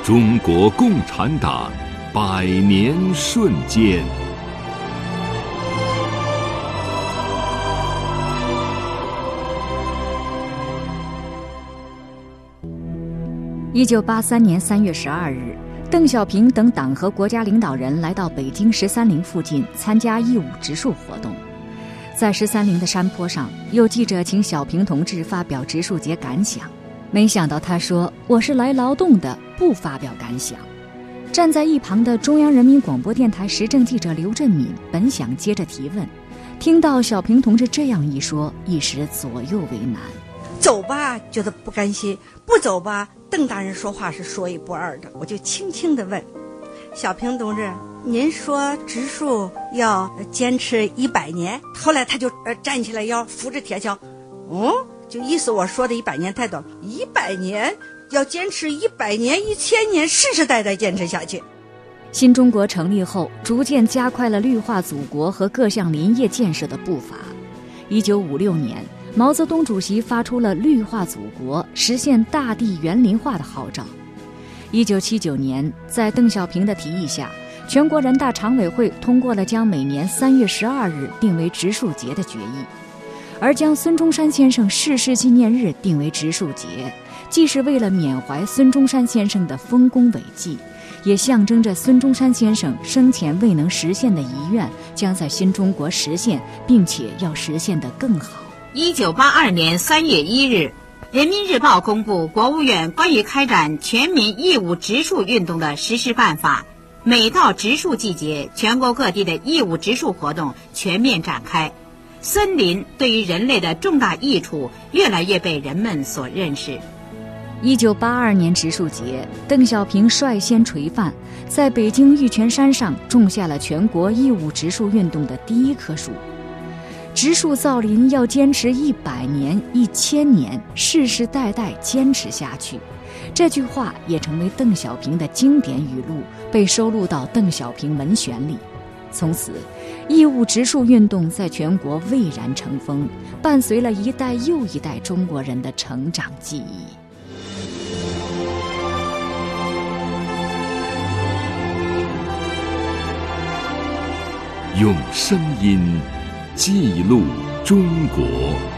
中国共产党100年瞬间。 1983年3月12日，邓小平等党和国家领导人来到北京13陵附近参加义务植树活动。在13陵的山坡上，有记者请小平同志发表植树节感想，没想到他说：“我是来劳动的，不发表感想。”站在一旁的中央人民广播电台时政记者刘振敏本想接着提问，听到小平同志这样一说，一时左右为难。 走吧，觉得不甘心；不走吧，邓大人说话是说一不二的。我就轻轻地问小平同志：“您说植树要坚持100年？”后来他就站起来腰，扶着铁锹，就意思我说的100年太短，100年要坚持100年、1000年，世世代代坚持下去。 新中国成立后，逐渐加快了绿化祖国和各项林业建设的步伐。1956年，毛泽东主席发出了绿化祖国、实现大地园林化的号召。1979年，在邓小平的提议下，全国人大常委会通过了将每年3月12日定为植树节的决议。而将孙中山先生逝世纪念日定为植树节，既是为了缅怀孙中山先生的丰功伟绩，也象征着孙中山先生生前未能实现的遗愿将在新中国实现，并且要实现得更好。 1982年3月1日，人民日报公布国务院关于开展全民义务植树运动的实施办法。每到植树季节，全国各地的义务植树活动全面展开。森林对于人类的重大益处越来越被人们所认识。 1982年植树节，邓小平率先垂范，在北京玉泉山上种下了全国义务植树运动的第一棵树。植树造林要坚持100年、1000年，世世代代坚持下去。这句话也成为邓小平的经典语录，被收录到邓小平文选里。从此，义务植树运动在全国蔚然成风，伴随了一代又一代中国人的成长记忆。 用声音记录中国。